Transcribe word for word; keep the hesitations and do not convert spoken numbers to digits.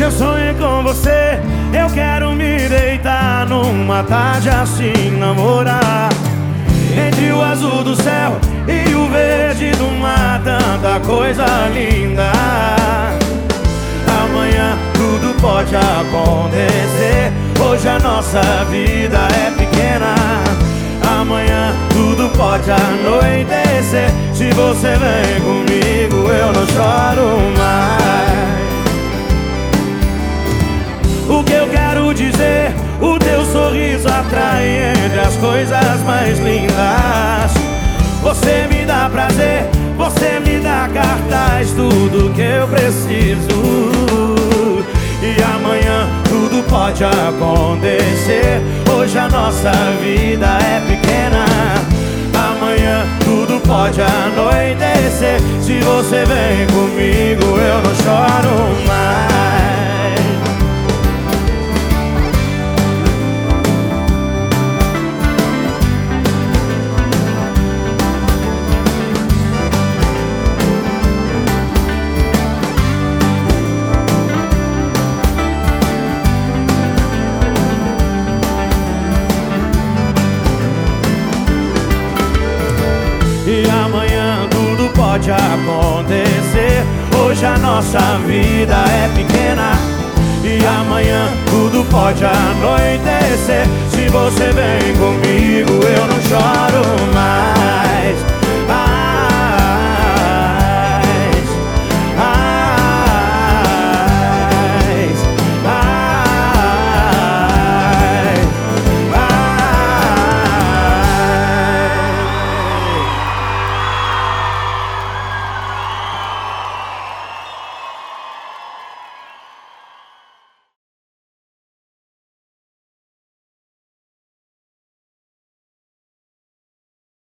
Eu sonhei com você, eu quero me deitar numa tarde assim, namorar entre o azul do céu e o verde do mar, tanta coisa linda. Amanhã tudo pode acontecer, hoje a nossa vida é pequena. Amanhã tudo pode anoitecer, se você vem comigo eu não choro mais. O que eu quero dizer, o teu sorriso atrai entre as coisas mais lindas. Você me dá prazer, você me dá cartaz, tudo que eu preciso. E amanhã tudo pode acontecer, hoje a nossa vida é pequena. Amanhã tudo pode anoitecer, se você vem comigo eu não choro mais. E amanhã tudo pode acontecer, hoje a nossa vida é pequena. E amanhã tudo pode anoitecer, se você vem comigo eu não choro